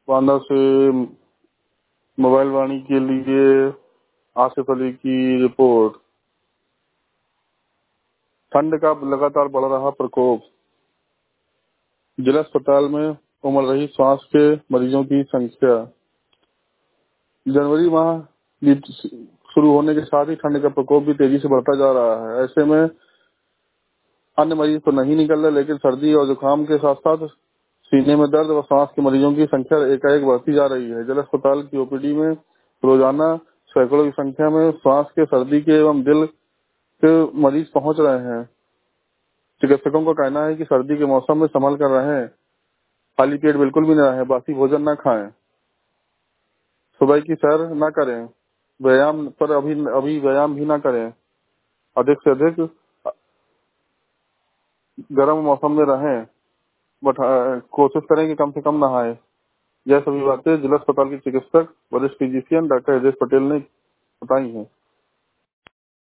बांदा से मोबाइल वाणी के लिए आसिफ अली की रिपोर्ट। ठंड का लगातार बढ़ रहा प्रकोप। जिला अस्पताल में उमड़ रही श्वास के मरीजों की संख्या। जनवरी माह शुरू होने के साथ ही ठंड का प्रकोप भी तेजी से बढ़ता जा रहा है। ऐसे में अन्य मरीज तो नहीं निकल रहे, लेकिन सर्दी और जुकाम के साथ साथ सीने में दर्द व सांस के मरीजों की संख्या एकाएक बढ़ती जा रही है। जिला अस्पताल की ओपीडी में रोजाना सैकड़ों की संख्या में श्वास के, सर्दी के एवं दिल के मरीज पहुंच रहे हैं। चिकित्सकों का कहना है कि सर्दी के मौसम में संभल कर रहें, खाली पेट बिल्कुल भी न रहें, बासी भोजन न खाएं, सुबह की सैर न करें, व्यायाम पर अभी व्यायाम भी न करें, अधिक से अधिक गर्म मौसम में रहें, बट कोशिश करें कि कम से कम नहाएं। यह सभी बातें जिला अस्पताल के चिकित्सक वरिष्ठ फिजिशियन डॉक्टर हृदय पटेल ने बताई हैं।